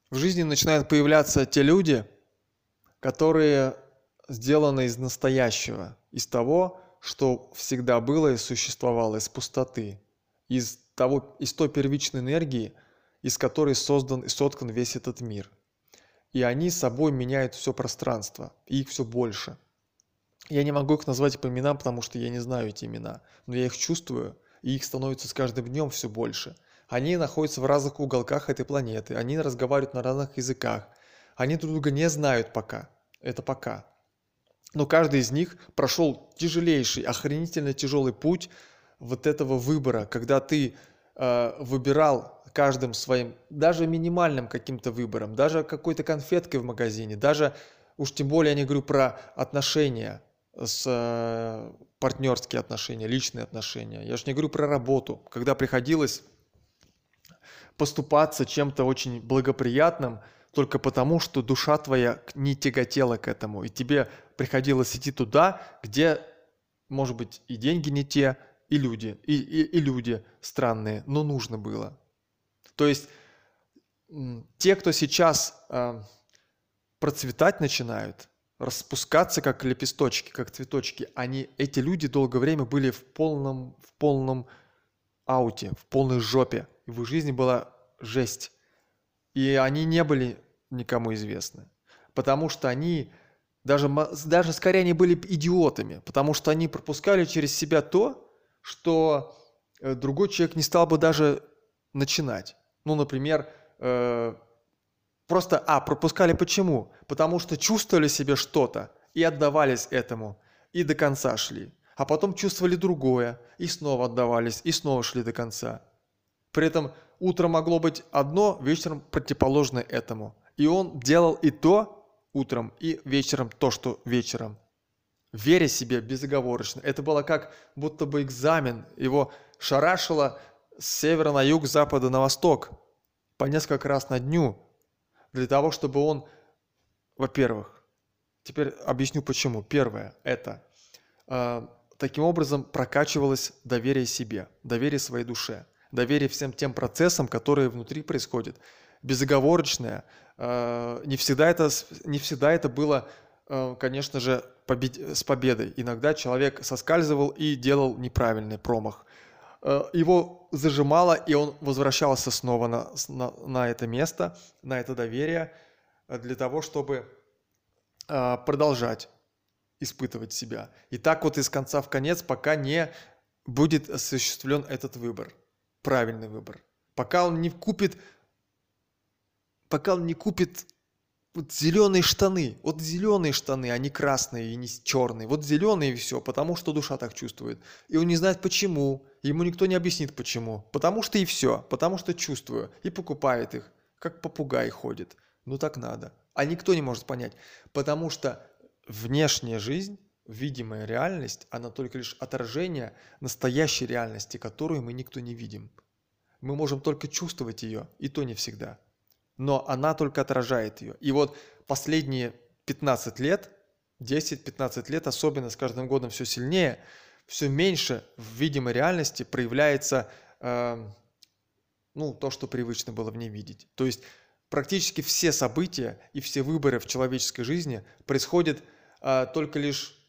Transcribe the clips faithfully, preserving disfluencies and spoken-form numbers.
В жизни начинают появляться те люди, которые сделаны из настоящего, из того, что всегда было и существовало, из пустоты, из того, из той первичной энергии, из которой создан и соткан весь этот мир. И они собой меняют все пространство, и их все больше. Я не могу их назвать по именам, потому что я не знаю эти имена, но я их чувствую, и их становится с каждым днем все больше. Они находятся в разных уголках этой планеты, они разговаривают на разных языках, они друг друга не знают пока, это пока. Но каждый из них прошел тяжелейший, охренительно тяжелый путь вот этого выбора, когда ты э, выбирал каждым своим, даже минимальным каким-то выбором, даже какой-то конфеткой в магазине, даже, уж тем более я не говорю про отношения, с э, партнерские отношения, личные отношения. Я же не говорю про работу, когда приходилось поступаться чем-то очень благоприятным только потому, что душа твоя не тяготела к этому, и тебе приходилось идти туда, где, может быть, и деньги не те, и люди, и, и, и люди странные, но нужно было. То есть м, те, кто сейчас э, процветать начинают, распускаться как лепесточки, как цветочки, они, эти люди долгое время были в полном, в полном ауте, в полной жопе. И в их жизни была жесть. И они не были никому известны. Потому что они, даже, даже скорее они были идиотами, потому что они пропускали через себя то, что другой человек не стал бы даже начинать. Ну, например, э, просто, а, пропускали почему? Потому что чувствовали себе что-то и отдавались этому, и до конца шли. А потом чувствовали другое, и снова отдавались, и снова шли до конца. При этом утром могло быть одно, вечером противоположное этому. И он делал и то утром, и вечером то, что вечером. Веря себе безоговорочно. Это было как будто бы экзамен. Его шарашило с севера на юг, с запада на восток. По несколько раз на дню. Для того, чтобы он, во-первых, теперь объясню почему. Первое – это э, таким образом прокачивалось доверие себе, доверие своей душе, доверие всем тем процессам, которые внутри происходят. Безоговорочное. Э, не, всегда это, не всегда это было, э, конечно же, побед... с победой. Иногда человек соскальзывал и делал неправильный промах. Э, его зажимало, и он возвращался снова на, на, на это место, на это доверие, для того, чтобы э, продолжать испытывать себя. И так вот из конца в конец, пока не будет осуществлен этот выбор, правильный выбор. Пока он не купит, пока он не купит вот зеленые штаны, вот зеленые штаны, а не красные и не черные, вот зеленые и все, потому что душа так чувствует. И он не знает почему, ему никто не объяснит почему, потому что и все, потому что чувствую, и покупает их, как попугай ходит. Ну так надо. А никто не может понять, потому что внешняя жизнь, видимая реальность, она только лишь отражение настоящей реальности, которую мы никто не видим. Мы можем только чувствовать ее, и то не всегда. Но она только отражает ее. И вот последние пятнадцать лет, десять-пятнадцать лет, особенно с каждым годом все сильнее, все меньше в видимой реальности проявляется э, ну, то, что привычно было в ней видеть. То есть практически все события и все выборы в человеческой жизни происходят э, только лишь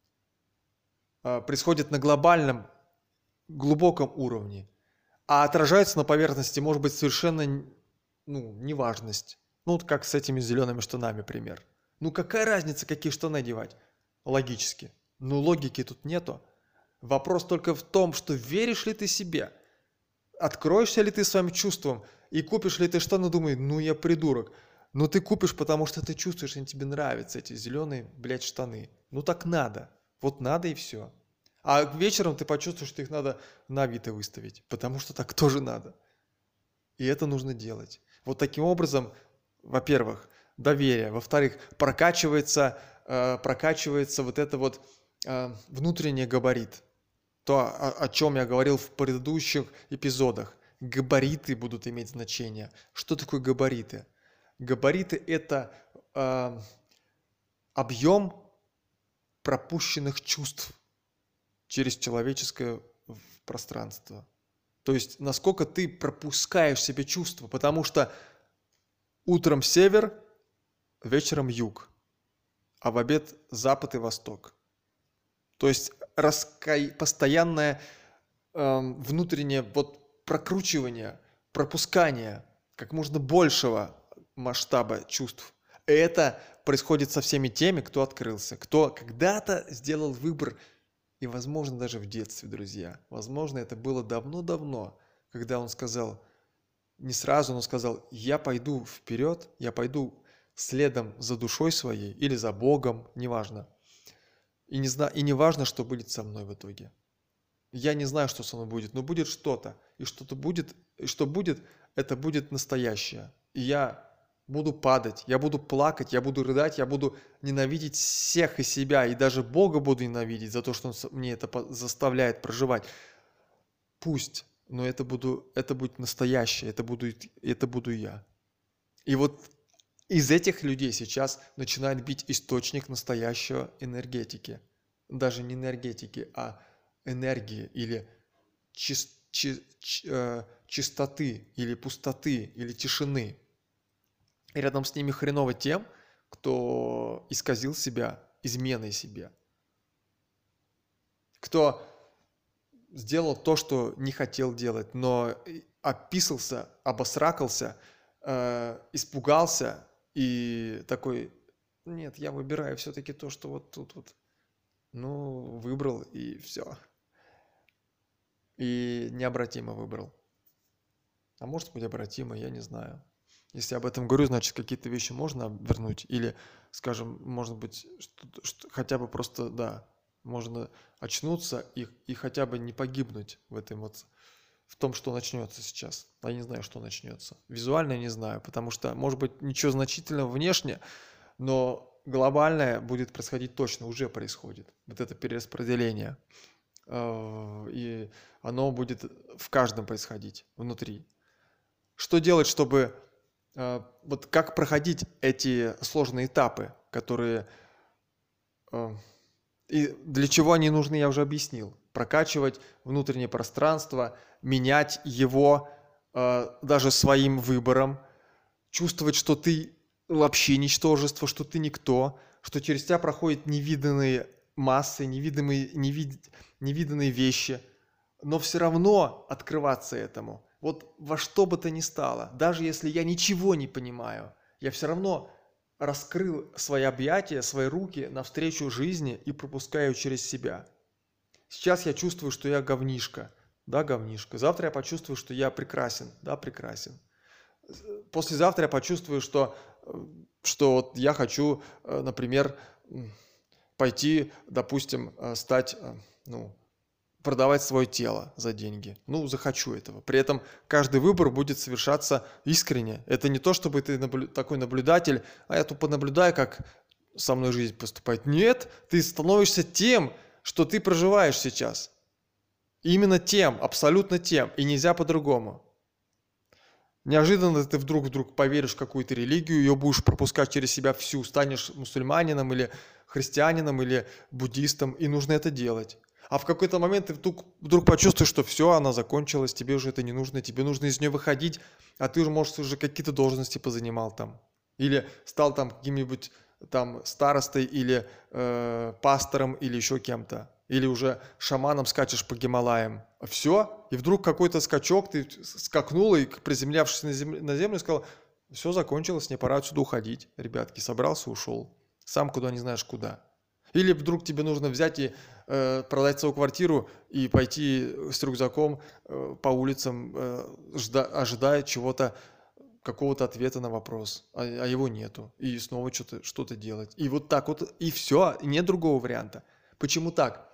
э, происходят на глобальном, глубоком уровне, а отражаются на поверхности, может быть, совершенно ну, неважность. Ну, вот как с этими зелеными штанами, пример. Ну, какая разница, какие штаны одевать? Логически. Ну, логики тут нету. Вопрос только в том, что веришь ли ты себе? Откроешься ли ты своим чувством и купишь ли ты штаны, думай, ну, я придурок. Но ты купишь, потому что ты чувствуешь, они тебе нравятся, эти зеленые, блядь, штаны. Ну, так надо. Вот надо и все. А вечером ты почувствуешь, что их надо на Авито выставить, потому что так тоже надо. И это нужно делать. Вот таким образом, во-первых, доверие, во-вторых, прокачивается, э, прокачивается вот это вот э, внутренний габарит. То, о, о чем я говорил в предыдущих эпизодах. Габариты будут иметь значение. Что такое габариты? Габариты – это э, объем пропущенных чувств через человеческое пространство. То есть, насколько ты пропускаешь себе чувства, потому что Утром север, вечером юг, а в обед запад и восток. То есть раскай... постоянное эм, внутреннее вот прокручивание, пропускание как можно большего масштаба чувств. И это происходит со всеми теми, кто открылся, кто когда-то сделал выбор, и, возможно, даже в детстве, друзья. Возможно, это было давно-давно, когда он сказал, не сразу, но сказал, я пойду вперед, я пойду следом за душой своей или за Богом, неважно. И не, зна... и не важно, что будет со мной в итоге. Я не знаю, что со мной будет, но будет что-то. И что-то будет, и что будет, это будет настоящее. И я буду падать, я буду плакать, я буду рыдать, я буду ненавидеть всех и себя, и даже Бога буду ненавидеть за то, что Он мне это заставляет проживать. Пусть, но это, буду, это будет настоящее, это буду, это буду я. И вот из этих людей сейчас начинает бить источник настоящего энергетики. Даже не энергетики, а энергии или чис, чи, чи, э, чистоты, или пустоты, или тишины. И рядом с ними хреново тем, кто исказил себя изменой себе. Кто сделал то, что не хотел делать, но описался, обосракался, э, испугался и такой, нет, я выбираю все-таки то, что вот тут вот. Ну, выбрал и все. И необратимо выбрал. А может быть обратимо, я не знаю. Если об этом говорю, значит, какие-то вещи можно вернуть. Или, скажем, может быть, что, что, хотя бы просто, да, можно очнуться и, и хотя бы не погибнуть в этом вот, в том, что начнется сейчас. А я не знаю, что начнется. Визуально я не знаю, потому что, может быть, ничего значительного внешне, но глобальное будет происходить точно, уже происходит. Вот это перераспределение. И оно будет в каждом происходить, внутри. Что делать, чтобы... Вот как проходить эти сложные этапы, которые... И для чего они нужны, я уже объяснил. Прокачивать внутреннее пространство, менять его даже своим выбором, чувствовать, что ты вообще ничтожество, что ты никто, что через тебя проходят невиданные массы, невидимые, невид... невиданные вещи, но все равно открываться этому. Вот во что бы то ни стало, даже если я ничего не понимаю, я все равно раскрыл свои объятия, свои руки навстречу жизни и пропускаю через себя. Сейчас я чувствую, что я говнишка, да, говнишка. Завтра я почувствую, что я прекрасен, да, прекрасен. Послезавтра я почувствую, что, что вот я хочу, например, пойти, допустим, стать, ну, продавать свое тело за деньги. Ну, захочу этого. При этом каждый выбор будет совершаться искренне. Это не то, чтобы ты наблю... такой наблюдатель, а я тупо наблюдаю, как со мной жизнь поступает. Нет, ты становишься тем, что ты проживаешь сейчас. Именно тем, абсолютно тем. И нельзя по-другому. Неожиданно ты вдруг вдруг поверишь в какую-то религию, ее будешь пропускать через себя всю, станешь мусульманином или христианином или буддистом, и нужно это делать. А в какой-то момент ты вдруг, вдруг почувствуешь, что все, она закончилась, тебе уже это не нужно, тебе нужно из нее выходить, а ты уже, может, уже какие-то должности позанимал там. Или стал там каким-нибудь там старостой или э, пастором или еще кем-то. Или уже шаманом скачешь по Гималаям. Все, и вдруг какой-то скачок, ты скакнул и, приземлявшись на землю, на землю, сказал, все закончилось, мне пора отсюда уходить. Ребятки, собрался, ушел. Сам куда не знаешь куда. Или вдруг тебе нужно взять и э, продать свою квартиру и пойти с рюкзаком э, по улицам, э, жда, ожидая чего-то, какого-то ответа на вопрос, а, а его нету. И снова что-то, что-то делать. И вот так вот, и все, нет другого варианта. Почему так?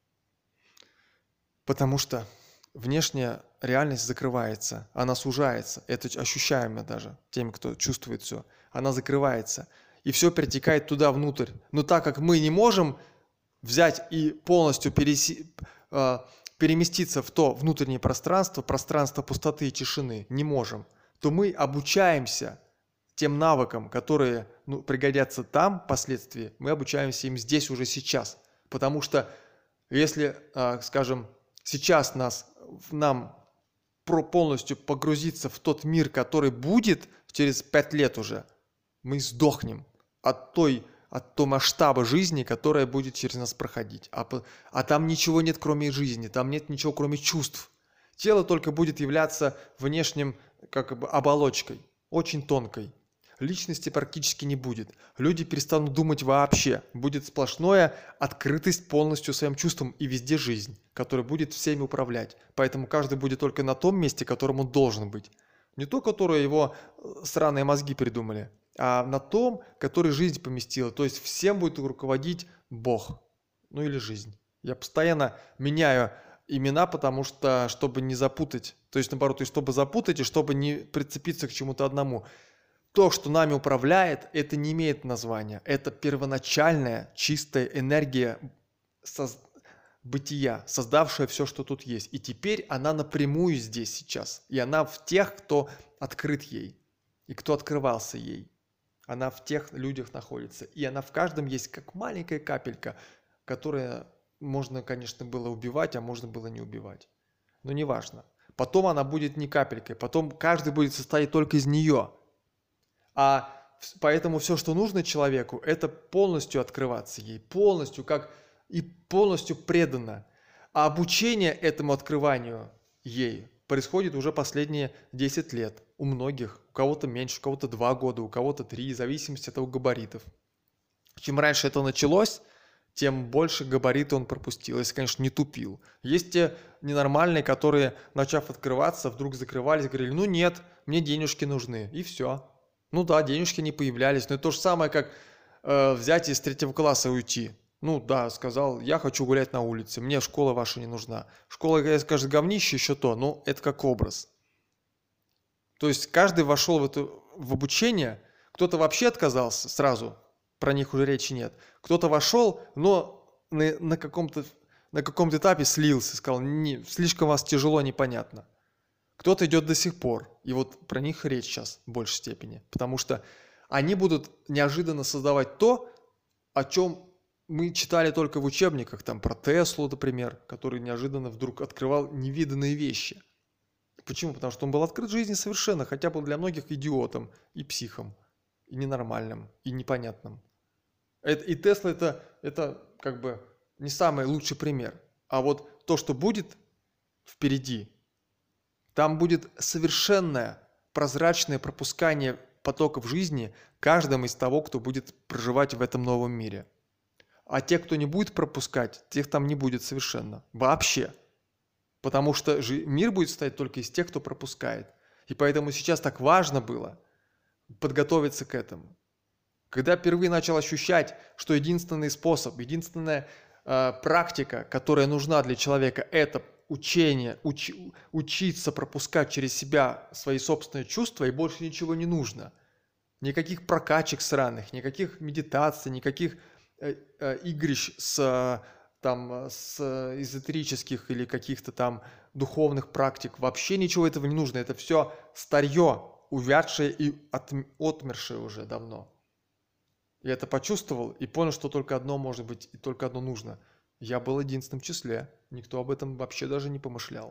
Потому что внешняя реальность закрывается, она сужается, это ощущаемо даже теми, кто чувствует все. Она закрывается, и все перетекает туда внутрь. Но так как мы не можем взять и полностью переси, э, переместиться в то внутреннее пространство, пространство пустоты и тишины, не можем, то мы обучаемся тем навыкам, которые ну, пригодятся там впоследствии, мы обучаемся им здесь уже сейчас. Потому что если, э, скажем, сейчас нас, нам про полностью погрузиться в тот мир, который будет через пять лет уже, мы сдохнем от той, от того масштаба жизни, которая будет через нас проходить. А, а там ничего нет, кроме жизни, там нет ничего, кроме чувств. Тело только будет являться внешним как бы оболочкой, очень тонкой. Личности практически не будет. Люди перестанут думать вообще. Будет сплошная открытость полностью своим чувствам и везде жизнь, которая будет всеми управлять. Поэтому каждый будет только на том месте, которым он должен быть. Не то, которое его сраные мозги придумали, а на том, который жизнь поместила. То есть всем будет руководить Бог. Ну или жизнь. Я постоянно меняю имена, потому что, чтобы не запутать. То есть наоборот, и чтобы запутать, и чтобы не прицепиться к чему-то одному. То, что нами управляет, это не имеет названия. Это первоначальная чистая энергия соз... бытия, создавшая все, что тут есть. И теперь она напрямую здесь сейчас. И она в тех, кто открыт ей. И кто открывался ей. Она в тех людях находится. И она в каждом есть как маленькая капелька, которая можно, конечно, было убивать, а можно было не убивать. Но неважно. Потом она будет не капелькой. Потом каждый будет состоять только из нее. А поэтому все, что нужно человеку, это полностью открываться ей, полностью, как и полностью преданно. А обучение этому открыванию ей происходит уже последние десять лет. У многих, у кого-то меньше, у кого-то два года, у кого-то три, в зависимости от его габаритов. Чем раньше это началось, тем больше габариты он пропустил, если, конечно, не тупил. Есть те ненормальные, которые, начав открываться, вдруг закрывались, говорили, ну нет, мне денежки нужны, и все. Ну да, денежки не появлялись, но это то же самое, как э, взять и с третьего класса уйти. Ну да, сказал, я хочу гулять на улице, мне школа ваша не нужна. Школа, если скажет, говнище, еще то, но это как образ. То есть каждый вошел в, эту, в обучение, кто-то вообще отказался сразу, про них уже речи нет. Кто-то вошел, но на, на каком-то на каком-то этапе слился, сказал, не, слишком вас тяжело, непонятно. Кто-то идет до сих пор, и вот про них речь сейчас в большей степени, потому что они будут неожиданно создавать то, о чем мы читали только в учебниках, там про Теслу, например, который неожиданно вдруг открывал невиданные вещи. Почему? Потому что он был открыт жизни совершенно, хотя был для многих идиотом и психом, и ненормальным, и непонятным. И Тесла это, это как бы не самый лучший пример. А вот то, что будет впереди, там будет совершенное прозрачное пропускание потоков жизни каждому из того, кто будет проживать в этом новом мире. А те, кто не будет пропускать, тех там не будет совершенно. Вообще. Потому что мир будет состоять только из тех, кто пропускает. И поэтому сейчас так важно было подготовиться к этому. Когда впервые начал ощущать, что единственный способ, единственная э, практика, которая нужна для человека, это учение, уч, учиться пропускать через себя свои собственные чувства, и больше ничего не нужно. Никаких прокачек сраных, никаких медитаций, никаких э, э, игрищ с, там, с эзотерических или каких-то там духовных практик. Вообще ничего этого не нужно. Это все старье, увядшее и от, отмершее уже давно. Я это почувствовал и понял, что только одно может быть и только одно нужно. Я был в единственном числе. Никто об этом вообще даже не помышлял.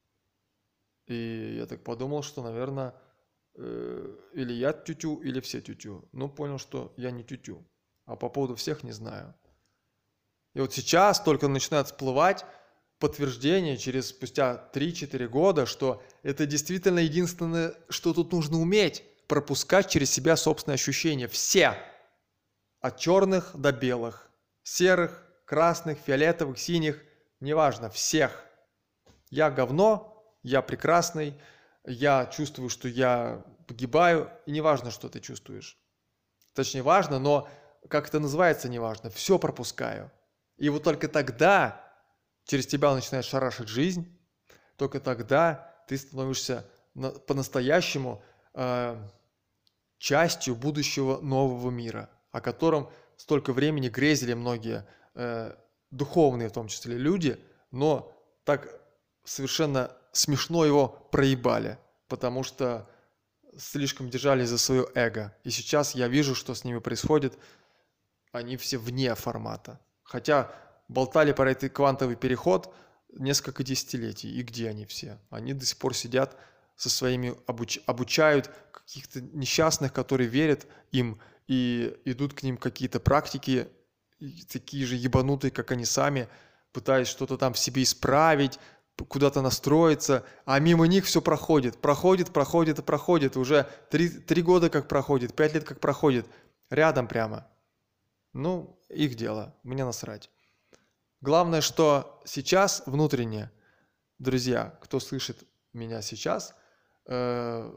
И я так подумал, что, наверное, э, или я тютю, или все тютю. Но понял, что я не тютю. А по поводу всех не знаю. И вот сейчас только начинает всплывать подтверждение через спустя три-четыре года, что это действительно единственное, что тут нужно уметь. Пропускать через себя собственные ощущения. Все. От черных до белых. Серых, красных, фиолетовых, синих, неважно, всех. Я говно, я прекрасный, я чувствую, что я погибаю, и неважно, что ты чувствуешь. Точнее, важно, но как это называется, неважно, все пропускаю. И вот только тогда через тебя начинает шарашить жизнь, только тогда ты становишься по-настоящему э, частью будущего нового мира, о котором столько времени грезили многие э, духовные, в том числе, люди, но так совершенно смешно его проебали, потому что слишком держались за свое эго. И сейчас я вижу, что с ними происходит, они все вне формата. Хотя болтали про этот квантовый переход, несколько десятилетий. И где они все? Они до сих пор сидят со своими, обуч, обучают каких-то несчастных, которые верят им, и идут к ним какие-то практики, такие же ебанутые, как они сами, пытаясь что-то там в себе исправить, куда-то настроиться, а мимо них все проходит, проходит, проходит и проходит. Уже три, три года как проходит, пять лет как проходит. Рядом прямо. Ну, их дело, мне насрать. Главное, что сейчас внутренне, друзья, кто слышит меня сейчас, э,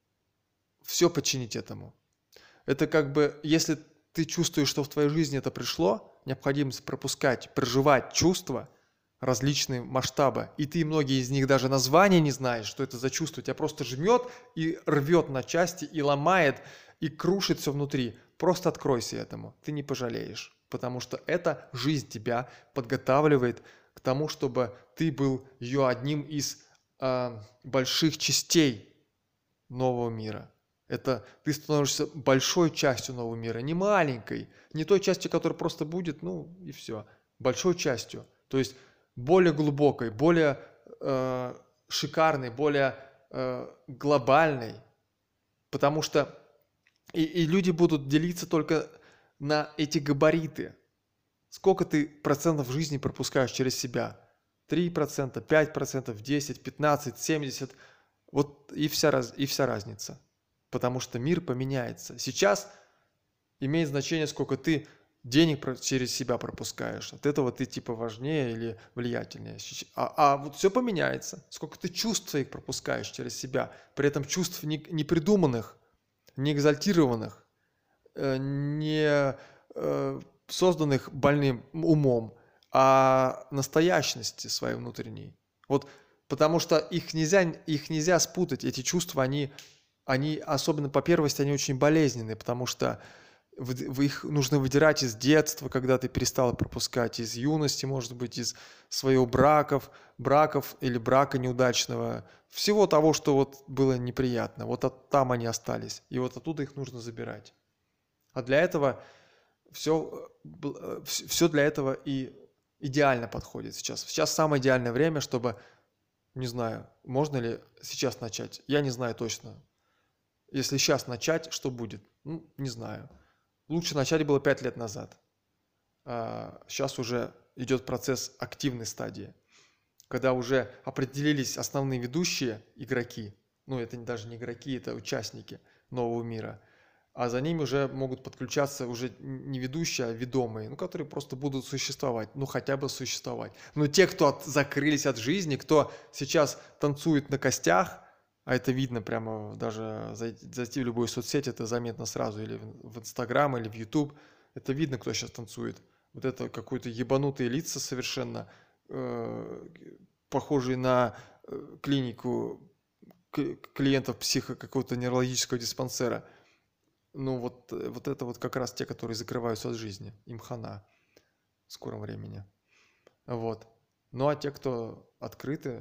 все подчинить этому. Это как бы, если ты чувствуешь, что в твоей жизни это пришло, необходимость пропускать, проживать чувства, различные масштабы, и ты многие из них даже названия не знаешь, что это за чувство, тебя просто жмет и рвет на части, и ломает, и крушит все внутри. Просто откройся этому, ты не пожалеешь, потому что эта жизнь тебя подготавливает к тому, чтобы ты был ее одним из э, больших частей нового мира. Это ты становишься большой частью нового мира, не маленькой, не той частью, которая просто будет, ну и все, большой частью, то есть более глубокой, более э, шикарной, более э, глобальной, потому что и, и люди будут делиться только на эти габариты. Сколько ты процентов жизни пропускаешь через себя? три процента, пять процентов, десять, пятнадцать, семьдесят. Вот и вся, раз, и вся разница. Потому что мир поменяется. Сейчас имеет значение, сколько ты денег через себя пропускаешь. От этого ты типа важнее или влиятельнее. А, а вот все поменяется. Сколько ты чувств своих пропускаешь через себя. При этом чувств не, не придуманных, не экзальтированных, э, не э, созданных больным умом, а настоящности своей внутренней. Вот потому что их нельзя, их нельзя спутать. Эти чувства, они, они, особенно по первости, они очень болезненные, потому что в, в их нужно выдирать из детства, когда ты перестал пропускать, из юности, может быть, из своих браков, браков или брака неудачного, всего того, что вот было неприятно. Вот от, там они остались, и вот оттуда их нужно забирать. А для этого все, все для этого и идеально подходит сейчас. Сейчас самое идеальное время, чтобы, не знаю, можно ли сейчас начать, я не знаю точно. Если сейчас начать, что будет? Ну, не знаю. Лучше начать было пять лет назад. А сейчас уже идет процесс активной стадии, когда уже определились основные ведущие игроки, ну это даже не игроки, это участники нового мира, а за ними уже могут подключаться уже не ведущие, а ведомые, ну которые просто будут существовать, ну хотя бы существовать. Но те, кто от, закрылись от жизни, кто сейчас танцует на костях, а это видно прямо даже зайти, зайти в любую соцсеть, это заметно сразу, или в Инстаграм, или в Ютуб. Это видно, кто сейчас танцует. Вот это какие-то ебанутые лица совершенно, э, похожие на э, клинику клиентов психо какого-то нейрологического диспансера. Ну вот, вот это вот как раз те, которые закрываются от жизни. Им хана в скором времени. Вот. Ну а те, кто открыты,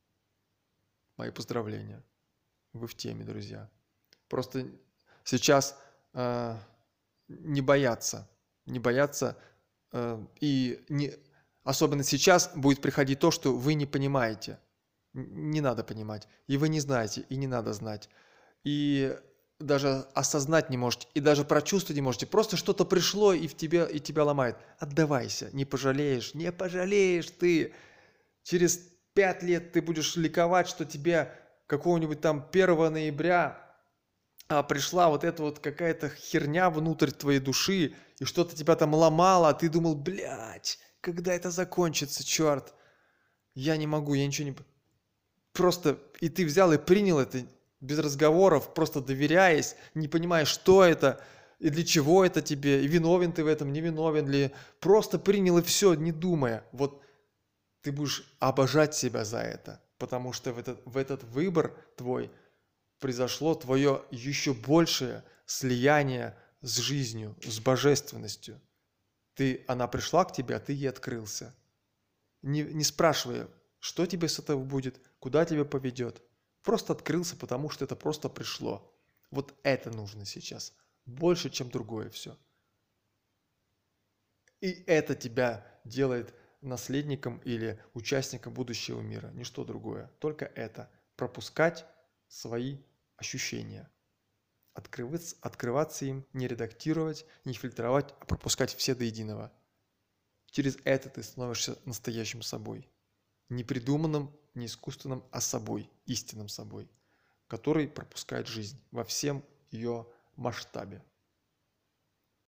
мои поздравления. Вы в теме, друзья. Просто сейчас э, не бояться, не бояться, э, и не, особенно сейчас будет приходить то, что вы не понимаете. Не надо понимать, и вы не знаете, и не надо знать, и даже осознать не можете, и даже прочувствовать не можете. Просто что-то пришло и в тебя, и тебя ломает. Отдавайся, не пожалеешь, не пожалеешь ты. Через пять лет ты будешь ликовать, что тебе какого-нибудь там первого ноября а, пришла вот эта вот какая-то херня внутрь твоей души, и что-то тебя там ломало, а ты думал, блядь, когда это закончится, черт, я не могу, я ничего не... Просто, и ты взял и принял это без разговоров, просто доверяясь, не понимая, что это, и для чего это тебе, и виновен ты в этом, не виновен ли, просто принял и все, не думая. Вот ты будешь обожать себя за это, потому что в этот, в этот выбор твой произошло твое еще большее слияние с жизнью, с божественностью. Ты, она пришла к тебе, а ты ей открылся. Не, не спрашивая, что тебе с этого будет, куда тебя поведет. Просто открылся, потому что это просто пришло. Вот это нужно сейчас. Больше, чем другое все. И это тебя делает наследником или участником будущего мира, ничто другое. Только это. Пропускать свои ощущения. Открываться, открываться им, не редактировать, не фильтровать, а пропускать все до единого. Через это ты становишься настоящим собой. Не придуманным, не искусственным, а собой, истинным собой, который пропускает жизнь во всем ее масштабе.